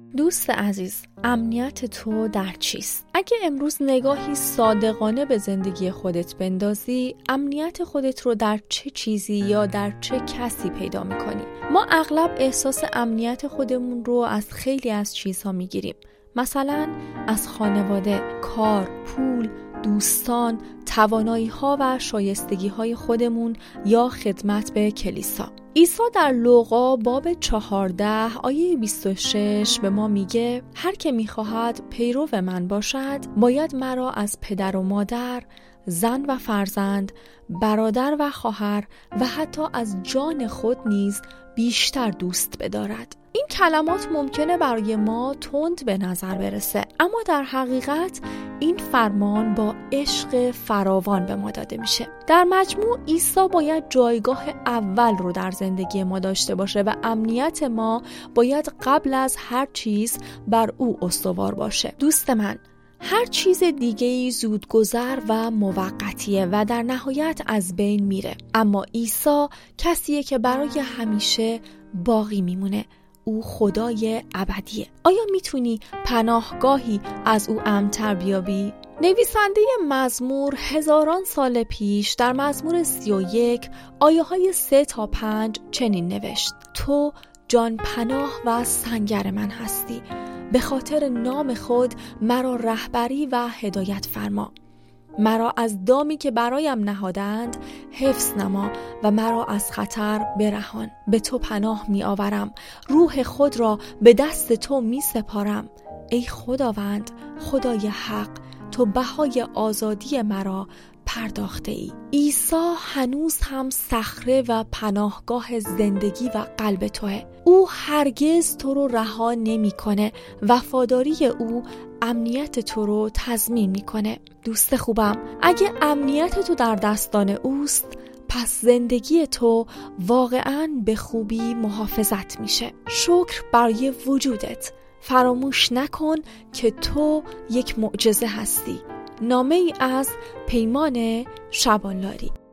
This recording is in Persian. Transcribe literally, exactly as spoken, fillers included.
دوست عزیز، امنیت تو در چیست؟ اگه امروز نگاهی صادقانه به زندگی خودت بندازی، امنیت خودت رو در چه چیزی یا در چه کسی پیدا میکنی؟ ما اغلب احساس امنیت خودمون رو از خیلی از چیزها میگیریم. مثلا از خانواده، کار، پول، دوستان، توانایی‌ها و شایستگی‌های خودمون یا خدمت به کلیسا. عیسی در لوقا باب چهارده آیه بیست و شش به ما میگه هر که میخواهد پیرو من باشد باید مرا از پدر و مادر، زن و فرزند، برادر و خواهر و حتی از جان خود نیز بیشتر دوست بدارد. این کلمات ممکنه برای ما تند به نظر برسه، اما در حقیقت این فرمان با عشق فراوان به ما داده میشه. در مجموع عیسی باید جایگاه اول رو در زندگی ما داشته باشه و امنیت ما باید قبل از هر چیز بر او استوار باشه. دوست من، هر چیز دیگه‌ای زودگذر و موقتیه و در نهایت از بین میره، اما عیسی کسیه که برای همیشه باقی میمونه. او خدای ابدیه. آیا میتونی پناهگاهی از او امن‌تر بیابی؟ نویسنده مزمور هزاران سال پیش در مزمور سی و یک آیه های سه تا پنج چنین نوشت: تو جان پناه و سنگر من هستی، به خاطر نام خود مرا رهبری و هدایت فرما. مرا از دامی که برایم نهادند حفظ نما و مرا از خطر برهان. به تو پناه می آورم، روح خود را به دست تو می سپارم. ای خداوند، خدای حق، تو بهای آزادی مرا پرداخته ای. عیسی هنوز هم صخره و پناهگاه زندگی و قلب توه. او هرگز تو رو رها نمی کنه. وفاداری او امنیت تو رو تضمین می کنه. دوست خوبم، اگه امنیت تو در دستان اوست، پس زندگی تو واقعاً به خوبی محافظت میشه. شکر برای وجودت. فراموش نکن که تو یک معجزه هستی. نامه ای از پیمان شبانلاری.